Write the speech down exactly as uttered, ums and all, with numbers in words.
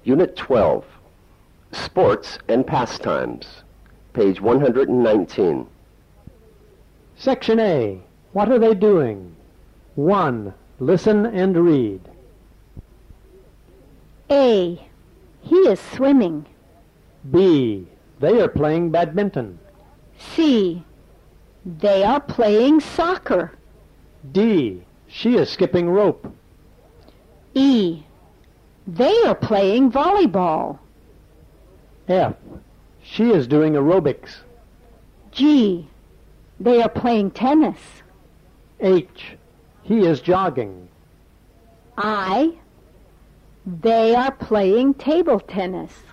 Unit twelve, Sports and Pastimes, page one hundred nineteen. Section A. What are they doing? one. Listen and read. A. He is swimming. B. They are playing badminton. C. They are playing soccer. D. She is skipping rope. E. They are playing volleyball. F. She is doing aerobics. G. They are playing tennis. H. He is jogging. I. They are playing table tennis.